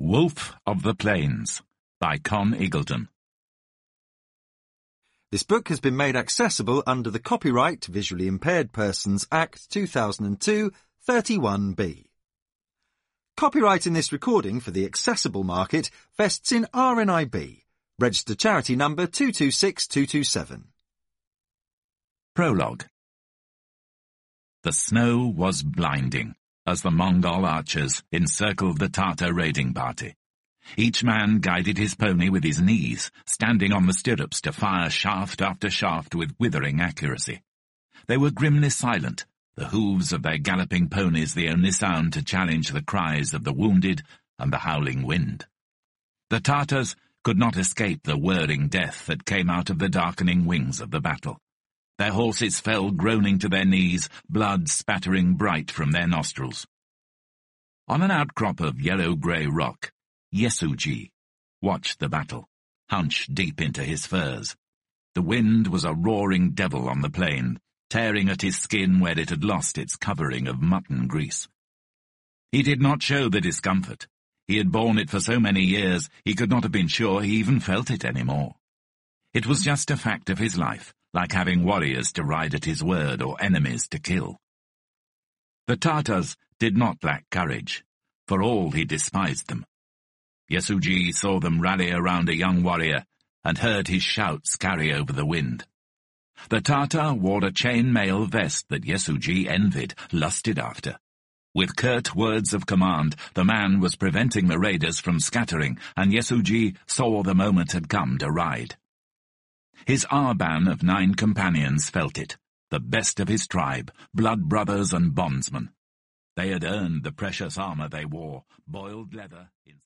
Wolf of the Plains by Con Eagleton. This book has been made accessible under the Copyright Visually Impaired Persons Act 2002, 31B. Copyright in this recording for the accessible market vests in RNIB, registered charity number 226227. Prologue. The snow was blinding as the Mongol archers encircled the Tartar raiding party. Each man guided his pony with his knees, standing on the stirrups to fire shaft after shaft with withering accuracy. They were grimly silent, the hooves of their galloping ponies the only sound to challenge the cries of the wounded and the howling wind. The Tartars could not escape the whirring death that came out of the darkening wings of the battle. Their horses fell groaning to their knees, blood spattering bright from their nostrils. On an outcrop of yellow-grey rock, Yesugee watched the battle, hunched deep into his furs. The wind was a roaring devil on the plain, tearing at his skin where it had lost its covering of mutton grease. He did not show the discomfort. He had borne it for so many years he could not have been sure he even felt it any more. It was just a fact of his life, like having warriors to ride at his word or enemies to kill. The Tartars did not lack courage. For all he despised them. Yesugee saw them rally around a young warrior and heard his shouts carry over the wind. The Tartar wore a chain-mail vest that Yesugee envied, lusted after. With curt words of command, the man was preventing the raiders from scattering, and Yesugee saw the moment had come to ride. His arban of 9 companions felt it, the best of his tribe, blood brothers and bondsmen. They had earned the precious armor they wore, boiled leather in